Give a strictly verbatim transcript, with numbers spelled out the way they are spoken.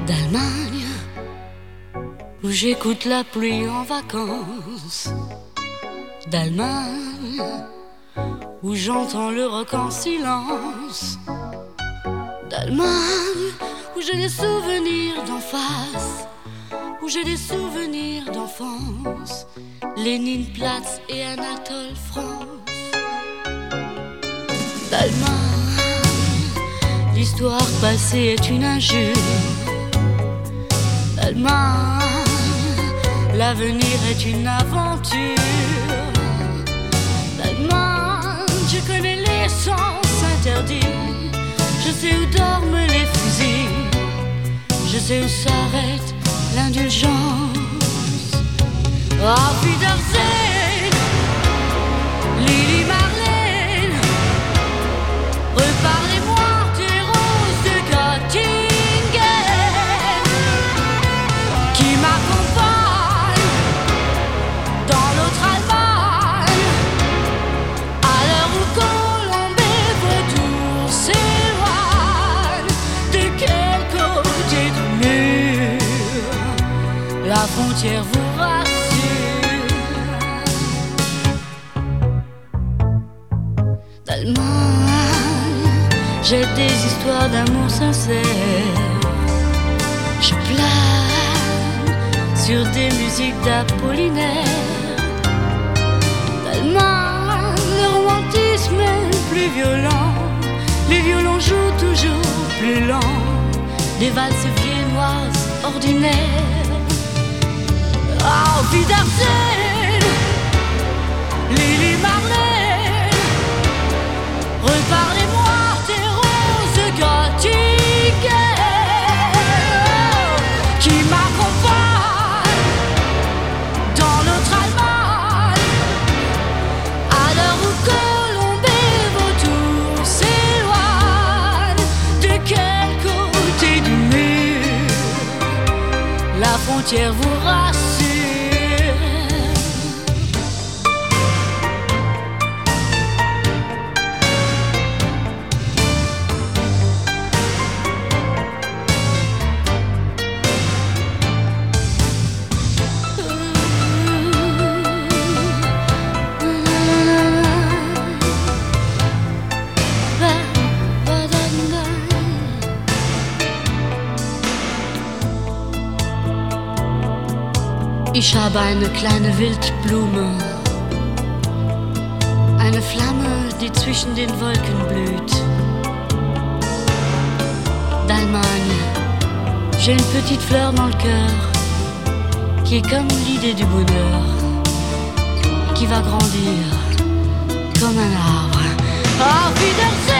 d'Allemagne, où j'écoute la pluie en vacances, d'Allemagne, où j'entends le rock en silence, d'Allemagne, où j'ai des souvenirs d'en face, où j'ai des souvenirs d'enfance, Lénine, Platz et Anatole France. D'Allemagne, l'histoire passée est une injure. D'Allemagne, l'avenir est une aventure. D'Allemagne, je connais les sens interdits. Je sais où dorment les fusils. Je sais où s'arrête l'indulgence. Auf Wiedersehen, Lili Marlène. Reparlez-moi des roses de Göttingen qui m'accompagnent dans l'autre Allemagne, à l'heure où Colombe et Vautour s'éloignent. De quel côté du mur la frontière vous rassure? D'Allemagne, j'ai des histoires d'amour sincère. Je plane sur des musiques d'Apollinaire. D'Allemagne, le romantisme est plus violent. Les violons jouent toujours plus lent. Des valses viennoises ordinaires. Auf Wiedersehen, Lili Marlène. Reparlez-moi des roses de Göttingen qui m'accompagnent dans notre Allemagne, à l'heure où Colombe et Vautour s'éloignent. De quel côté du mur la frontière vous rassure? Ich habe eine kleine Wildblume, eine Flamme, die zwischen den Wolken blüht. D'Allemagne, j'ai une petite fleur dans le cœur, qui est comme l'idée du bonheur, qui va grandir comme un arbre. Auf Wiedersehen!